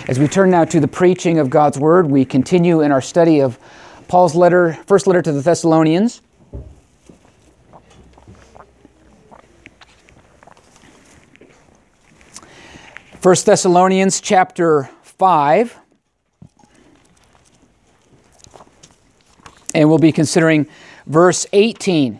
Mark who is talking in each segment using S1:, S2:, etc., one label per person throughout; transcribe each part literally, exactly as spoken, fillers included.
S1: As we turn now to the preaching of God's Word, we continue in our study of Paul's letter, first letter to the Thessalonians. First Thessalonians chapter five. And we'll be considering verse eighteen.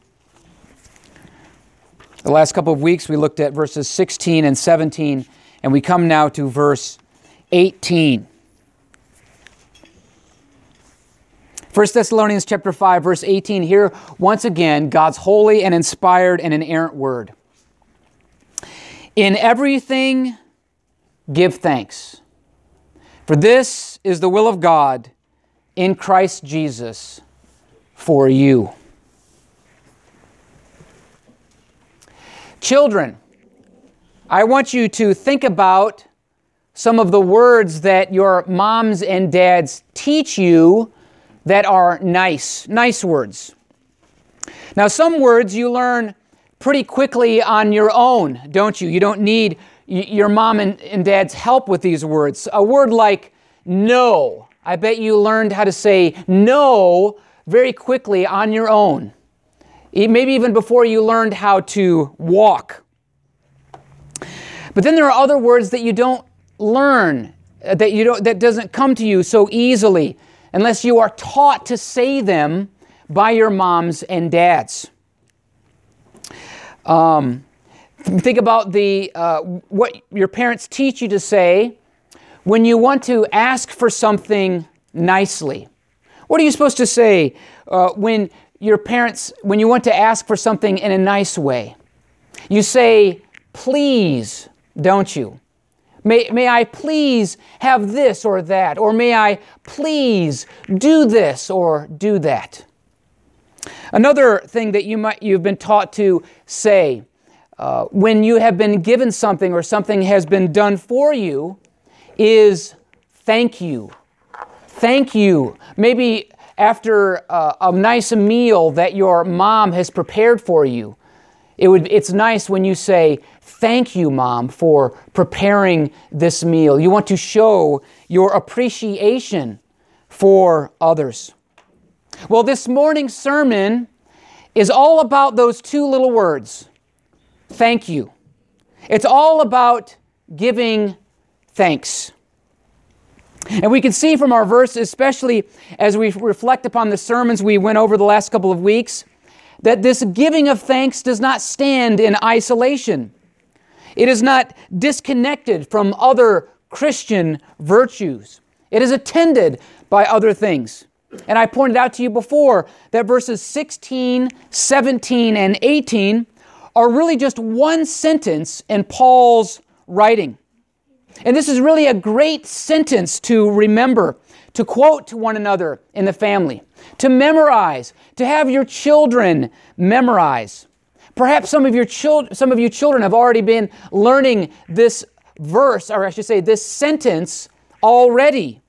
S1: The last couple of weeks we looked at verses sixteen and seventeen, and we come now to verse eighteen. First Thessalonians chapter five, verse eighteen. Here, once again, God's holy and inspired and inerrant word. In everything, give thanks, for this is the will of God in Christ Jesus for you. Children, I want you to think about some of the words that your moms and dads teach you that are nice, nice words. Now, some words you learn pretty quickly on your own, don't you? You don't need your mom and, and dad's help with these words. A word like no. I bet you learned how to say no very quickly on your own. Maybe even before you learned how to walk. But then there are other words that you don't learn, that you don't, that doesn't come to you so easily unless you are taught to say them by your moms and dads. Um, think about the uh, what your parents teach you to say when you want to ask for something nicely. What are you supposed to say uh, when your parents, when you want to ask for something in a nice way? You say, please, don't you? May, may I please have this or that? Or may I please do this or do that? Another thing that you might, you've been taught to say uh, when you have been given something or something has been done for you is thank you. Thank you. Maybe after uh, a nice meal that your mom has prepared for you, it would, it's nice when you say, thank you, Mom, for preparing this meal. You want to show your appreciation for others. Well, this morning's sermon is all about those two little words, thank you. It's all about giving thanks. And we can see from our verse, especially as we reflect upon the sermons we went over the last couple of weeks, that this giving of thanks does not stand in isolation. It is not disconnected from other Christian virtues. It is attended by other things. And I pointed out to you before that verses sixteen, seventeen, and eighteen are really just one sentence in Paul's writing. And this is really a great sentence to remember, to quote to one another in the family, to memorize, to have your children memorize. Perhaps some of your children, some of you children have already been learning this verse, or I should say this sentence already.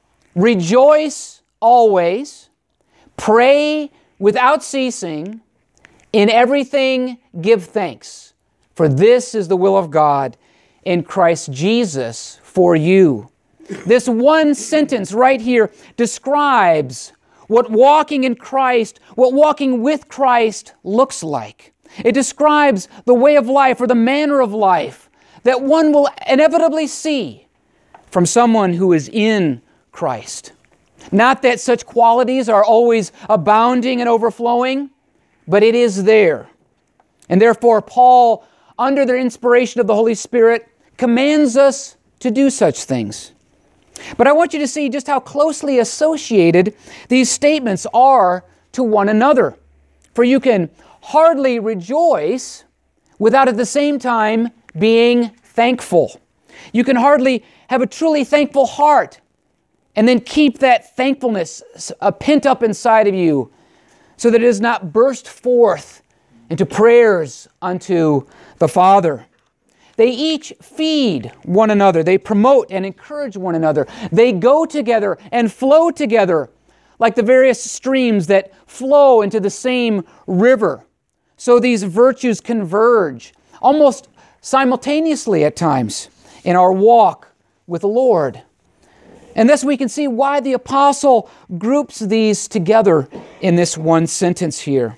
S1: Rejoice always, pray without ceasing, in everything give thanks, for this is the will of God in Christ Jesus for you. This one sentence right here describes what walking in Christ, what walking with Christ looks like. It describes the way of life or the manner of life that one will inevitably see from someone who is in Christ. Not that such qualities are always abounding and overflowing, but it is there. And therefore, Paul, under the inspiration of the Holy Spirit, commands us to do such things. But I want you to see just how closely associated these statements are to one another. For you can hardly rejoice without at the same time being thankful. You can hardly have a truly thankful heart and then keep that thankfulness uh, pent up inside of you so that it does not burst forth into prayers unto the Father. They each feed one another. They promote and encourage one another. They go together and flow together like the various streams that flow into the same river. So these virtues converge almost simultaneously at times in our walk with the Lord. And thus we can see why the apostle groups these together in this one sentence here.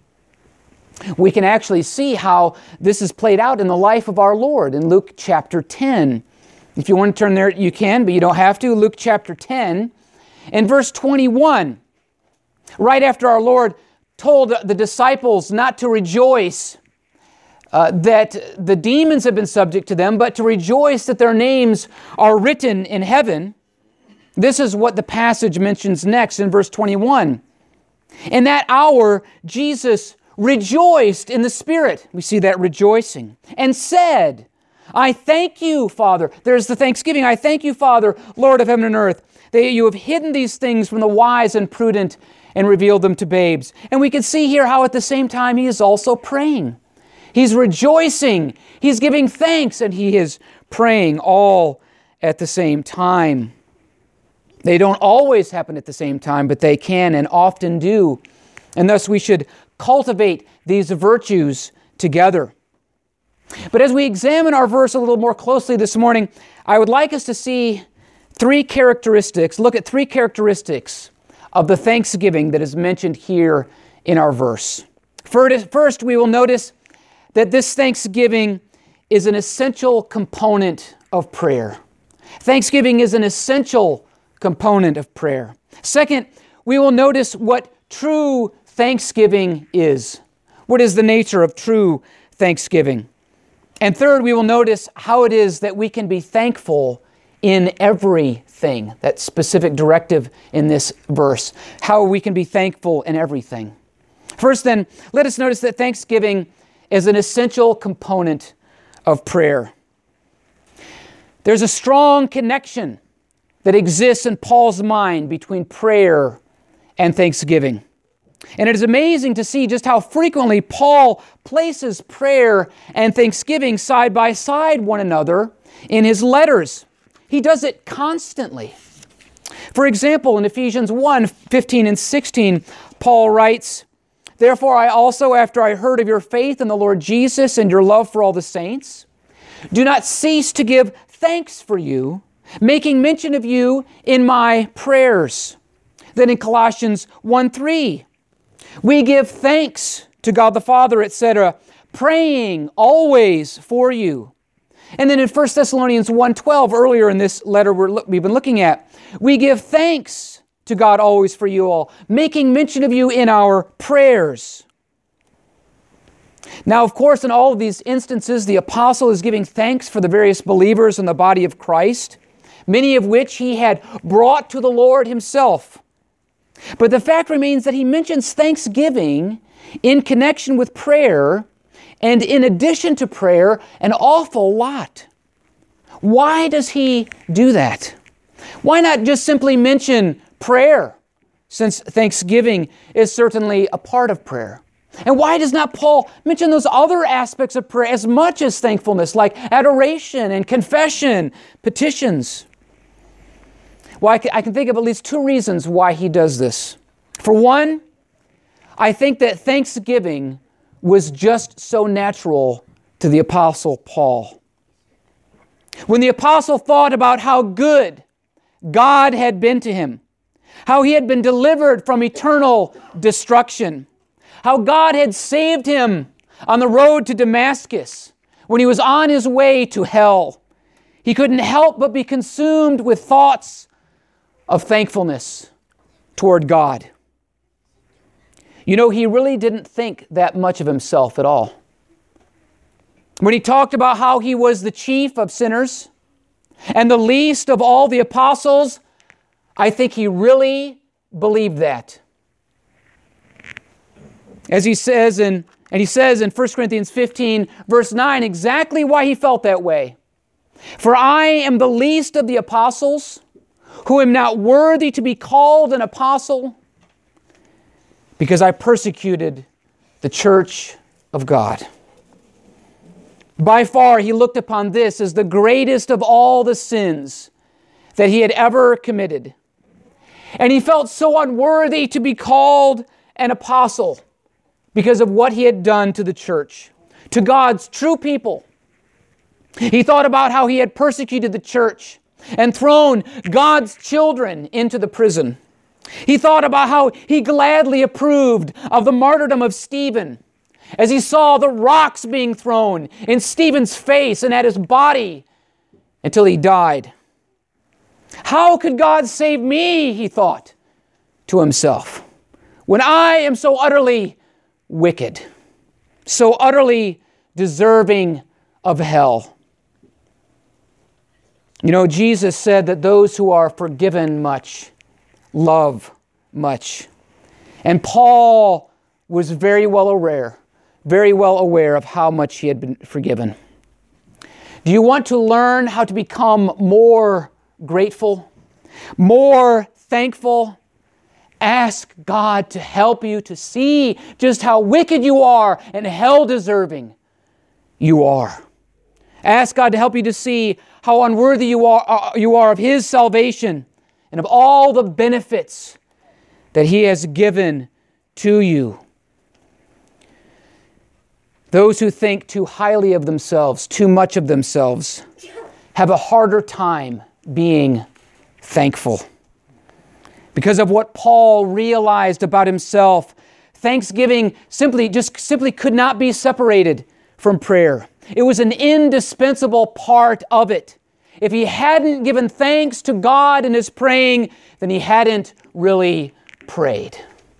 S1: We can actually see how this is played out in the life of our Lord in Luke chapter ten. If you want to turn there, you can, but you don't have to. Luke chapter ten. In verse twenty-one, right after our Lord told the disciples not to rejoice uh, that the demons have been subject to them, but to rejoice that their names are written in heaven, this is what the passage mentions next in verse twenty-one. In that hour, Jesus rejoiced in the Spirit. We see that rejoicing. And said, I thank you, Father. There's the thanksgiving. I thank you, Father, Lord of heaven and earth, that you have hidden these things from the wise and prudent and revealed them to babes. And we can see here how at the same time he is also praying. He's rejoicing. He's giving thanks, and he is praying all at the same time. They don't always happen at the same time, but they can and often do. And thus we should cultivate these virtues together. But as we examine our verse a little more closely this morning, I would like us to see three characteristics, look at three characteristics of the thanksgiving that is mentioned here in our verse. First, we will notice that this thanksgiving is an essential component of prayer. Thanksgiving is an essential component of prayer. Second, we will notice what true thanksgiving is. What is the nature of true thanksgiving? And third, we will notice how it is that we can be thankful in everything. That specific directive in this verse. How we can be thankful in everything. First then, let us notice that thanksgiving is an essential component of prayer. There's a strong connection that exists in Paul's mind between prayer and thanksgiving. And it is amazing to see just how frequently Paul places prayer and thanksgiving side by side one another in his letters. He does it constantly. For example, in Ephesians one, fifteen and sixteen, Paul writes, Therefore I also, after I heard of your faith in the Lord Jesus and your love for all the saints, do not cease to give thanks for you, making mention of you in my prayers. Then in Colossians one three, we give thanks to God the Father, et cetera, praying always for you. And then in First Thessalonians one twelve, earlier in this letter we're, we've been looking at, we give thanks to God always for you all, making mention of you in our prayers. Now, of course, in all of these instances, the apostle is giving thanks for the various believers in the body of Christ, many of which he had brought to the Lord himself. But the fact remains that he mentions thanksgiving in connection with prayer, and in addition to prayer, an awful lot. Why does he do that? Why not just simply mention prayer, since thanksgiving is certainly a part of prayer? And why does not Paul mention those other aspects of prayer as much as thankfulness, like adoration and confession, petitions? Well, I can think of at least two reasons why he does this. For one, I think that thanksgiving was just so natural to the Apostle Paul. When the Apostle thought about how good God had been to him, how he had been delivered from eternal destruction, how God had saved him on the road to Damascus when he was on his way to hell, he couldn't help but be consumed with thoughts of thankfulness toward God. You know, he really didn't think that much of himself at all. When he talked about how he was the chief of sinners and the least of all the apostles, I think he really believed that. As he says in, and he says in First Corinthians fifteen, verse nine, exactly why he felt that way. For I am the least of the apostles, who am not worthy to be called an apostle, because I persecuted the church of God. By far, he looked upon this as the greatest of all the sins that he had ever committed. And he felt so unworthy to be called an apostle because of what he had done to the church, to God's true people. He thought about how he had persecuted the church, and thrown God's children into the prison. He thought about how he gladly approved of the martyrdom of Stephen as he saw the rocks being thrown in Stephen's face and at his body until he died. How could God save me, he thought to himself, when I am so utterly wicked, so utterly deserving of hell? You know, Jesus said that those who are forgiven much love much. And Paul was very well aware, very well aware of how much he had been forgiven. Do you want to learn how to become more grateful, more thankful? Ask God to help you to see just how wicked you are and hell-deserving you are. Ask God to help you to see how unworthy you are, you are of His salvation and of all the benefits that He has given to you. Those who think too highly of themselves, too much of themselves, have a harder time being thankful. Because of what Paul realized about himself, thanksgiving simply just simply could not be separated from prayer. It was an indispensable part of it. If he hadn't given thanks to God in his praying, then he hadn't really prayed.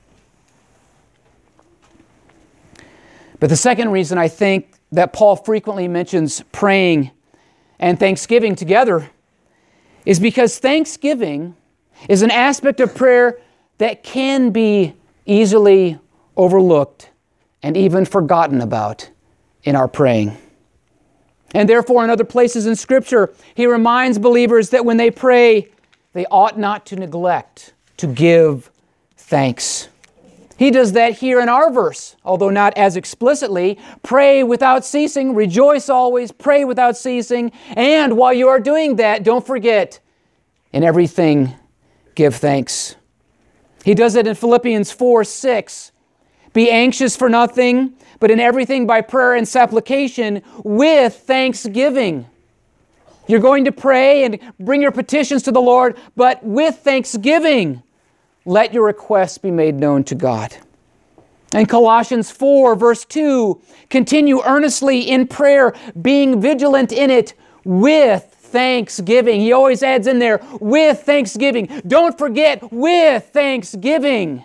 S1: But the second reason I think that Paul frequently mentions praying and thanksgiving together is because thanksgiving is an aspect of prayer that can be easily overlooked and even forgotten about in our praying. And therefore, in other places in Scripture, he reminds believers that when they pray, they ought not to neglect to give thanks. He does that here in our verse, although not as explicitly. Pray without ceasing, rejoice always, pray without ceasing. And while you are doing that, don't forget, in everything, give thanks. He does it in Philippians four six. Be anxious for nothing, but in everything by prayer and supplication with thanksgiving. You're going to pray and bring your petitions to the Lord, but with thanksgiving, let your requests be made known to God. And Colossians four verse two, continue earnestly in prayer, being vigilant in it with thanksgiving. He always adds in there, with thanksgiving. Don't forget, with thanksgiving.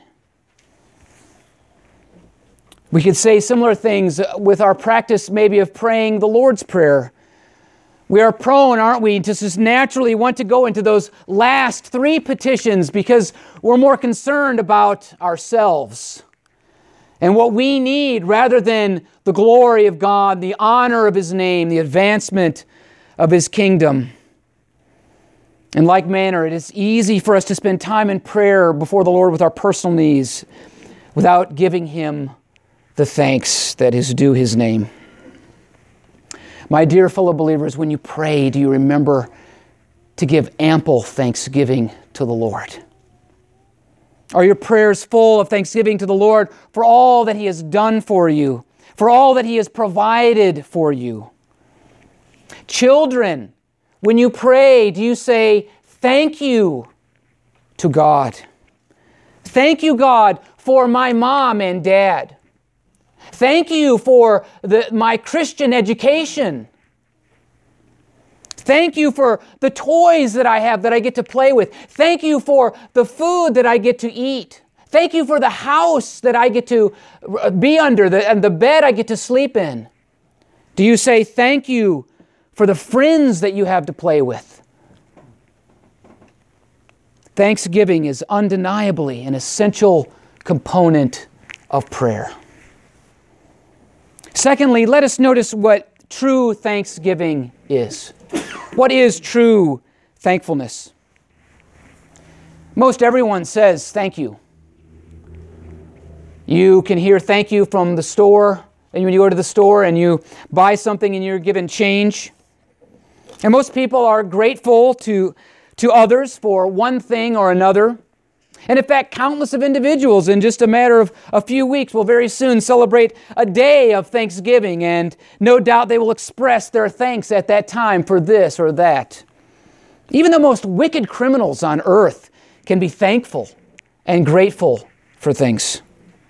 S1: We could say similar things with our practice maybe of praying the Lord's Prayer. We are prone, aren't we, to just naturally want to go into those last three petitions because we're more concerned about ourselves and what we need rather than the glory of God, the honor of His name, the advancement of His kingdom. In like manner, it is easy for us to spend time in prayer before the Lord with our personal needs without giving Him the thanks that is due His name. My dear fellow believers, when you pray, do you remember to give ample thanksgiving to the Lord? Are your prayers full of thanksgiving to the Lord for all that He has done for you, for all that He has provided for you? Children, when you pray, do you say, thank you to God? Thank you, God, for my mom and dad. Thank you for the, my Christian education. Thank you for the toys that I have that I get to play with. Thank you for the food that I get to eat. Thank you for the house that I get to be under the, and the bed I get to sleep in. Do you say thank you for the friends that you have to play with? Thanksgiving is undeniably an essential component of prayer. Secondly, let us notice what true thanksgiving is. What is true thankfulness? Most everyone says thank you. You can hear thank you from the store, and when you go to the store and you buy something and you're given change. And most people are grateful to, to others for one thing or another. And in fact, countless of individuals in just a matter of a few weeks will very soon celebrate a day of Thanksgiving, and no doubt they will express their thanks at that time for this or that. Even the most wicked criminals on earth can be thankful and grateful for things.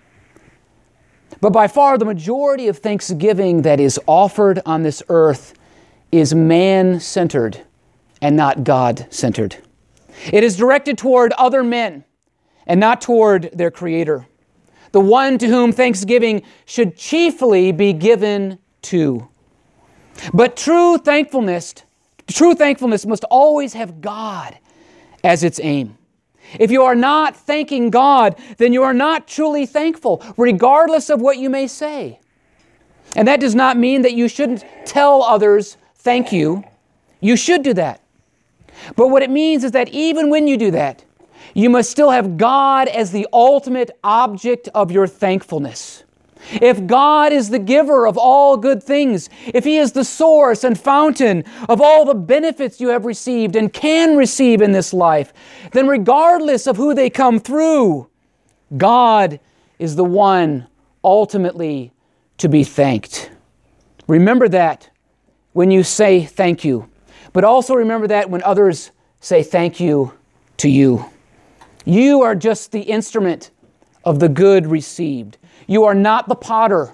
S1: But by far the majority of thanksgiving that is offered on this earth is man-centered and not God-centered. It is directed toward other men and not toward their Creator, the one to whom thanksgiving should chiefly be given to. But true thankfulness, true thankfulness must always have God as its aim. If you are not thanking God, then you are not truly thankful, regardless of what you may say. And that does not mean that you shouldn't tell others thank you. You should do that. But what it means is that even when you do that, you must still have God as the ultimate object of your thankfulness. If God is the giver of all good things, if He is the source and fountain of all the benefits you have received and can receive in this life, then regardless of who they come through, God is the one ultimately to be thanked. Remember that when you say thank you, but also remember that when others say thank you to you. You are just the instrument of the good received. You are not the potter.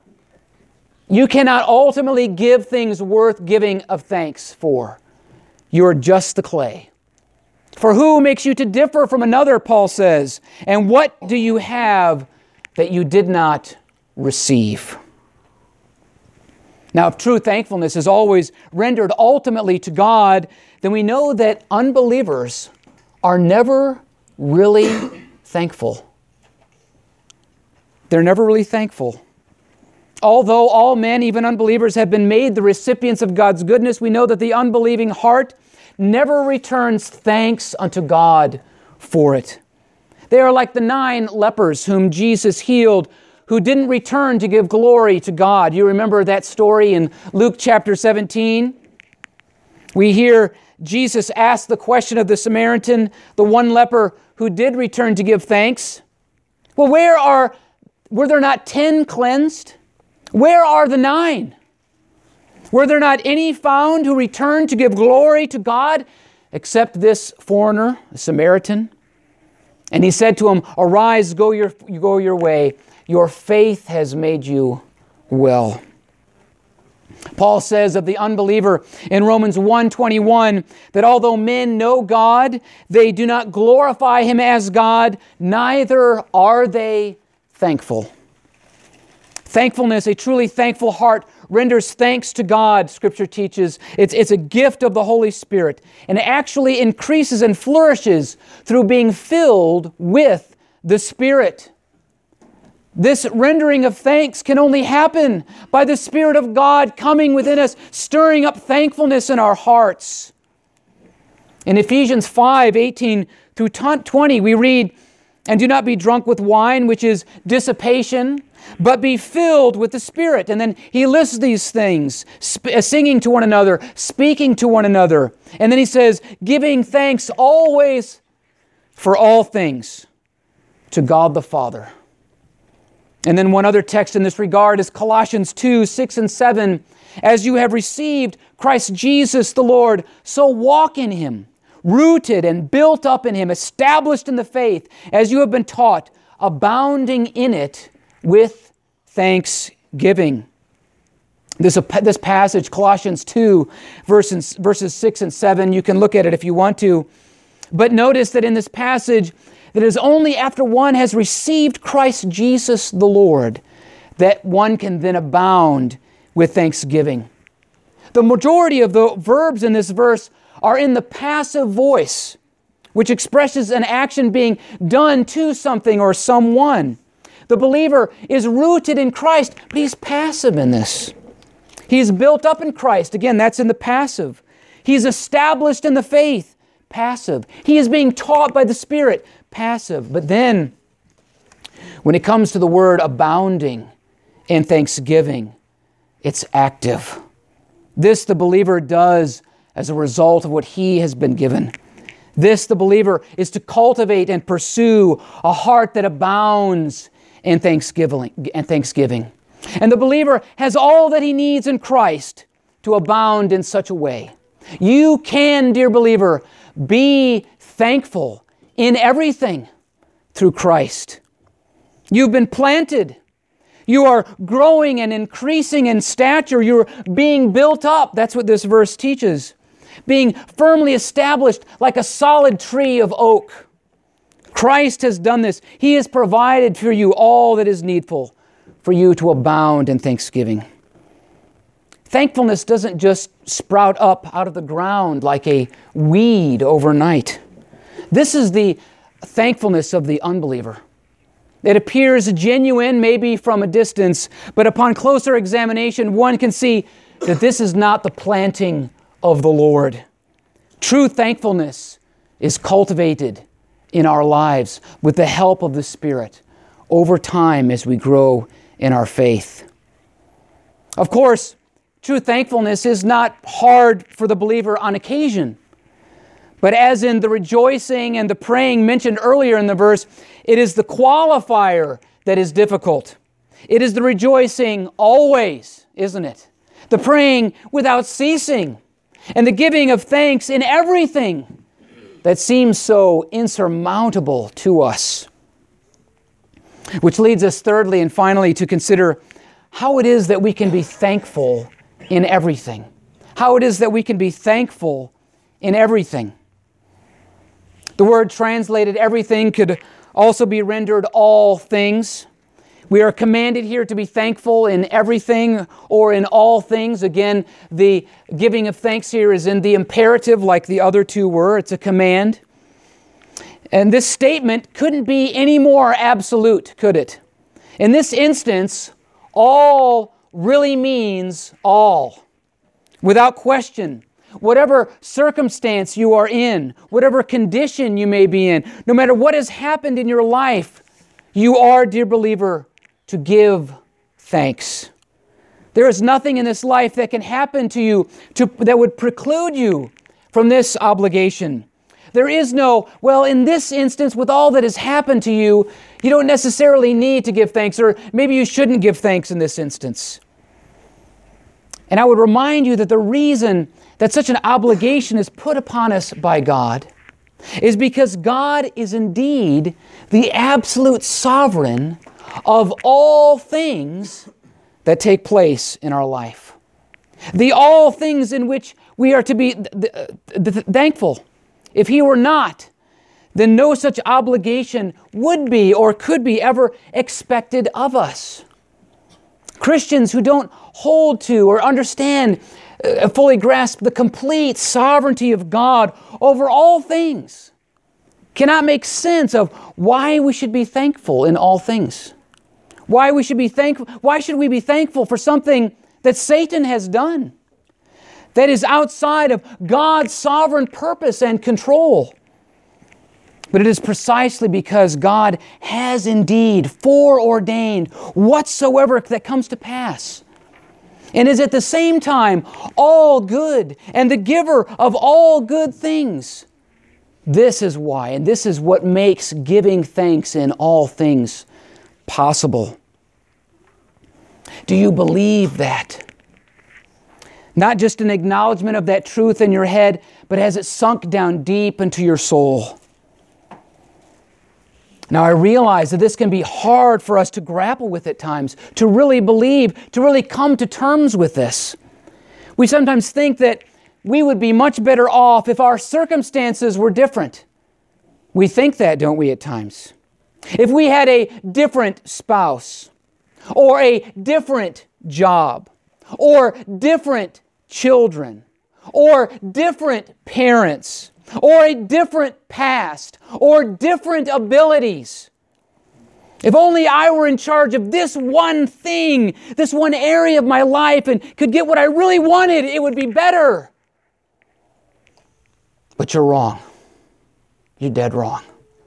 S1: You cannot ultimately give things worth giving of thanks for. You are just the clay. For who makes you to differ from another, Paul says, and what do you have that you did not receive? Now, if true thankfulness is always rendered ultimately to God, then we know that unbelievers are never really thankful. They're never really thankful. Although all men, even unbelievers, have been made the recipients of God's goodness, we know that the unbelieving heart never returns thanks unto God for it. They are like the nine lepers whom Jesus healed, who didn't return to give glory to God. You remember that story in Luke chapter seventeen? We hear Jesus ask the question of the Samaritan, the one leper who did return to give thanks. Well, where are, were there not ten cleansed? Where are the nine? Were there not any found who returned to give glory to God except this foreigner, a Samaritan? And he said to him, "Arise, go your, go your way. Your faith has made you well." Paul says of the unbeliever in Romans one twenty-one that although men know God, they do not glorify Him as God, neither are they thankful. Thankfulness, a truly thankful heart, renders thanks to God, Scripture teaches. It's, it's a gift of the Holy Spirit, and it actually increases and flourishes through being filled with the Spirit. This rendering of thanks can only happen by the Spirit of God coming within us, stirring up thankfulness in our hearts. In Ephesians five eighteen through twenty, we read, "And do not be drunk with wine, which is dissipation, but be filled with the Spirit." And then he lists these things, sp- singing to one another, speaking to one another. And then he says, "Giving thanks always for all things to God the Father." And then one other text in this regard is Colossians two, six and seven. "As you have received Christ Jesus the Lord, so walk in Him, rooted and built up in Him, established in the faith, as you have been taught, abounding in it with thanksgiving." This, this passage, Colossians two, verses, verses six and seven, you can look at it if you want to. But notice that in this passage, that it is only after one has received Christ Jesus the Lord that one can then abound with thanksgiving. The majority of the verbs in this verse are in the passive voice, which expresses an action being done to something or someone. The believer is rooted in Christ, but he's passive in this. He's built up in Christ. Again, that's in the passive. He's established in the faith. Passive. He is being taught by the Spirit. Passive. But then, when it comes to the word abounding in thanksgiving, it's active. This the believer does as a result of what he has been given. This the believer is to cultivate and pursue a heart that abounds in thanksgiving. And thanksgiving. And the believer has all that he needs in Christ to abound in such a way. You can, dear believer, be thankful in everything through Christ. You've been planted. You are growing and increasing in stature. You're being built up. That's what this verse teaches. Being firmly established like a solid tree of oak. Christ has done this. He has provided for you all that is needful for you to abound in thanksgiving. Thankfulness doesn't just sprout up out of the ground like a weed overnight. This is the thankfulness of the unbeliever. It appears genuine, maybe from a distance, but upon closer examination, one can see that this is not the planting of the Lord. True thankfulness is cultivated in our lives with the help of the Spirit over time as we grow in our faith. Of course, true thankfulness is not hard for the believer on occasion. But as in the rejoicing and the praying mentioned earlier in the verse, it is the qualifier that is difficult. It is the rejoicing always, isn't it? The praying without ceasing, and the giving of thanks in everything that seems so insurmountable to us. Which leads us thirdly and finally to consider how it is that we can be thankful in everything. How it is that we can be thankful in everything. The word translated everything could also be rendered all things. We are commanded here to be thankful in everything or in all things. Again, the giving of thanks here is in the imperative like the other two were. It's a command. And this statement couldn't be any more absolute, could it? In this instance, all really means all, without question. Whatever circumstance you are in, whatever condition you may be in, no matter what has happened in your life, you are, dear believer, to give thanks. There is nothing in this life that can happen to you to, that would preclude you from this obligation. There is no, well, in this instance, with all that has happened to you, you don't necessarily need to give thanks, or maybe you shouldn't give thanks in this instance. And I would remind you that the reason that such an obligation is put upon us by God is because God is indeed the absolute sovereign of all things that take place in our life. The all things in which we are to be th- th- th- thankful. If He were not, then no such obligation would be or could be ever expected of us. Christians who don't hold to or understand, uh, fully grasp the complete sovereignty of God over all things cannot make sense of why we should be thankful in all things. Why we should be thankful, why should we be thankful for something that Satan has done that is outside of God's sovereign purpose and control? But it is precisely because God has indeed foreordained whatsoever that comes to pass, and is at the same time all good and the giver of all good things. This is why, and this is what makes giving thanks in all things possible. Do you believe that? Not just an acknowledgement of that truth in your head, but has it sunk down deep into your soul? Now, I realize that this can be hard for us to grapple with at times, to really believe, to really come to terms with this. We sometimes think that we would be much better off if our circumstances were different. We think that, don't we, at times? If we had a different spouse, or a different job, or different children, or different parents, or a different past, or different abilities. If only I were in charge of this one thing, this one area of my life, and could get what I really wanted, it would be better. But you're wrong. You're dead wrong.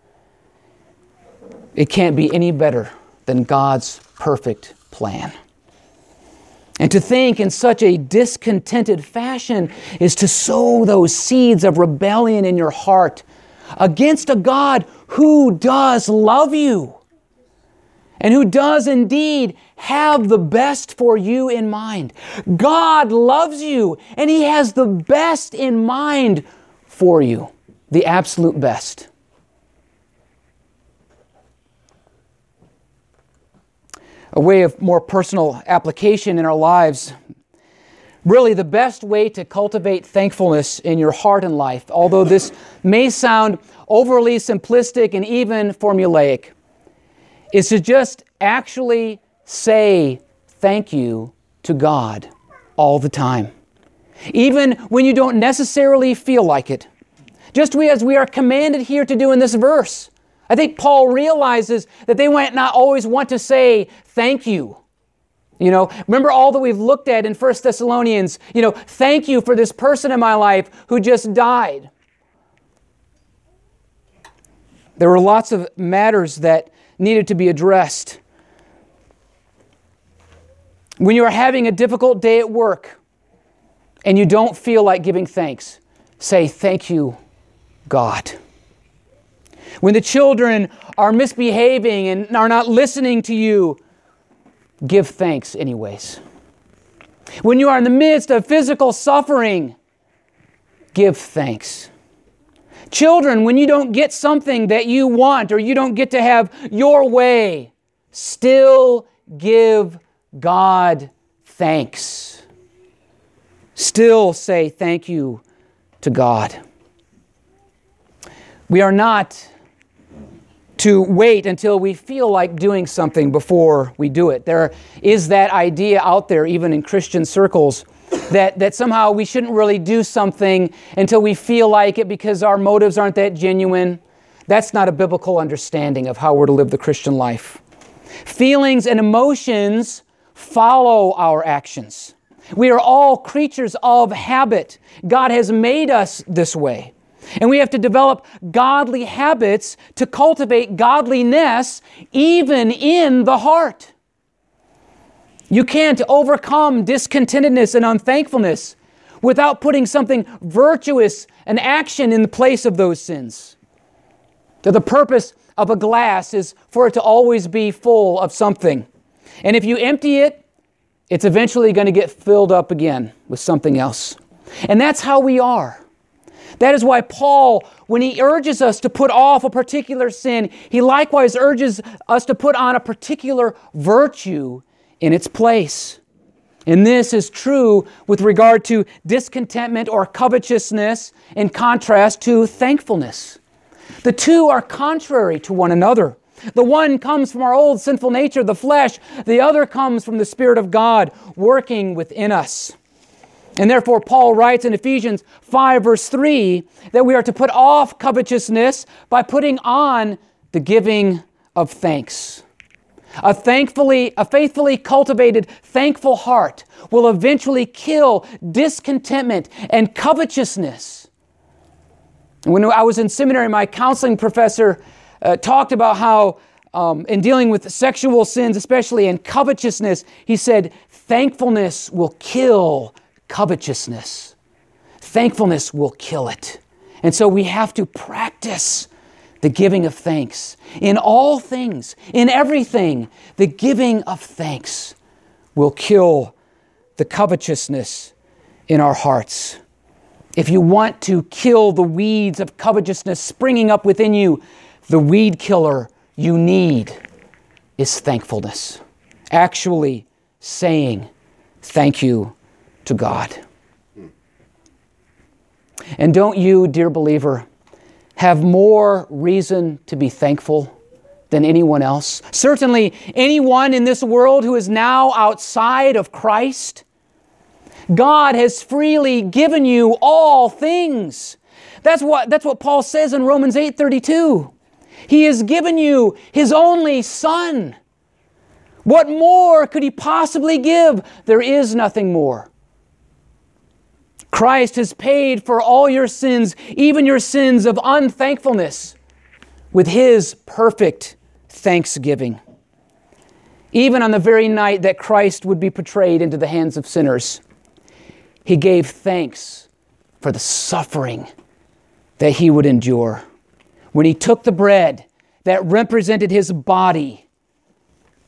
S1: It can't be any better than God's perfect plan. And to think in such a discontented fashion is to sow those seeds of rebellion in your heart against a God who does love you and who does indeed have the best for you in mind. God loves you, and He has the best in mind for you, the absolute best. A way of more personal application in our lives. Really, the best way to cultivate thankfulness in your heart and life, although this may sound overly simplistic and even formulaic, is to just actually say thank you to God all the time. Even when you don't necessarily feel like it. Just as we are commanded here to do in this verse. I think Paul realizes that they might not always want to say thank you. You know, remember all that we've looked at in First Thessalonians, you know, thank you for this person in my life who just died. There were lots of matters that needed to be addressed. When you are having a difficult day at work and you don't feel like giving thanks, say, thank you, God. When the children are misbehaving and are not listening to you, give thanks anyways. When you are in the midst of physical suffering, give thanks. Children, when you don't get something that you want or you don't get to have your way, still give God thanks. Still say thank you to God. We are not to wait until we feel like doing something before we do it. There is that idea out there, even in Christian circles, that, that somehow we shouldn't really do something until we feel like it because our motives aren't that genuine. That's not a biblical understanding of how we're to live the Christian life. Feelings and emotions follow our actions. We are all creatures of habit. God has made us this way. And we have to develop godly habits to cultivate godliness even in the heart. You can't overcome discontentedness and unthankfulness without putting something virtuous, an action in the place of those sins. So the purpose of a glass is for it to always be full of something. And if you empty it, it's eventually going to get filled up again with something else. And that's how we are. That is why Paul, when he urges us to put off a particular sin, he likewise urges us to put on a particular virtue in its place. And this is true with regard to discontentment or covetousness in contrast to thankfulness. The two are contrary to one another. The one comes from our old sinful nature, the flesh. The other comes from the Spirit of God working within us. And therefore, Paul writes in Ephesians five, verse three, that we are to put off covetousness by putting on the giving of thanks. A thankfully, a faithfully cultivated, thankful heart will eventually kill discontentment and covetousness. When I was in seminary, my counseling professor uh, talked about how, um, in dealing with sexual sins, especially in covetousness, he said, thankfulness will kill covetousness. Thankfulness will kill it. And so we have to practice the giving of thanks. In all things, in everything, the giving of thanks will kill the covetousness in our hearts. If you want to kill the weeds of covetousness springing up within you, the weed killer you need is thankfulness. Actually saying thank you to God. And don't you, dear believer, have more reason to be thankful than anyone else? Certainly anyone in this world who is now outside of Christ. God has freely given you all things. That's what, that's what Paul says in Romans eight thirty-two. He has given you His only Son. What more could He possibly give? There is nothing more. Christ has paid for all your sins, even your sins of unthankfulness, with His perfect thanksgiving. Even on the very night that Christ would be betrayed into the hands of sinners, He gave thanks for the suffering that He would endure. When He took the bread that represented His body,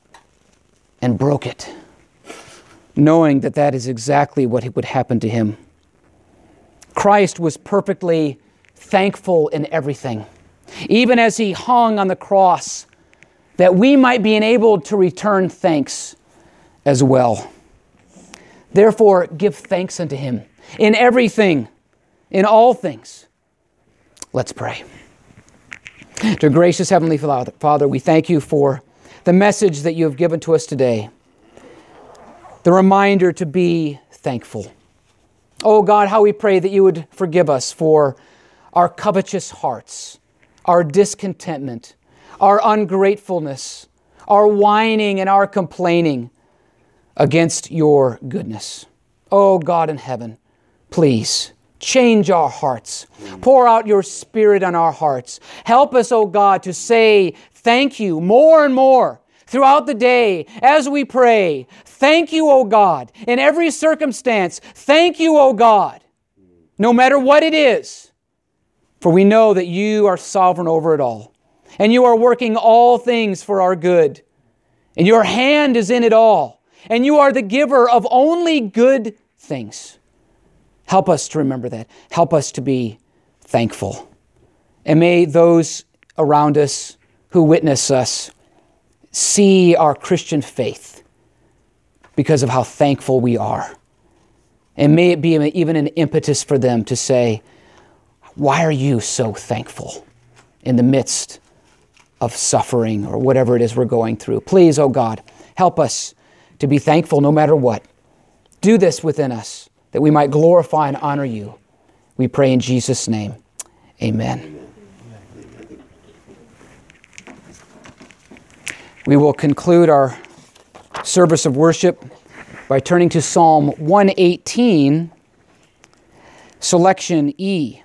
S1: and broke it, knowing that that is exactly what would happen to him. Christ was perfectly thankful in everything, even as he hung on the cross, that we might be enabled to return thanks as well. Therefore, give thanks unto him in everything, in all things. Let's pray. Dear gracious Heavenly Father, we thank you for the message that you have given to us today, the reminder to be thankful. Oh God, how we pray that you would forgive us for our covetous hearts, our discontentment, our ungratefulness, our whining and our complaining against your goodness. Oh God in heaven, please change our hearts. Pour out your Spirit on our hearts. Help us, oh God, to say thank you more and more throughout the day as we pray. Thank you, oh God, in every circumstance. Thank you, oh God, no matter what it is. For we know that you are sovereign over it all. And you are working all things for our good. And your hand is in it all. And you are the giver of only good things. Help us to remember that. Help us to be thankful. And may those around us who witness us see our Christian faith because of how thankful we are. And may it be even an impetus for them to say, why are you so thankful in the midst of suffering or whatever it is we're going through? Please, oh God, help us to be thankful no matter what. Do this within us that we might glorify and honor you. We pray in Jesus' name. Amen. We will conclude our service of worship by turning to Psalm one eighteen, selection E.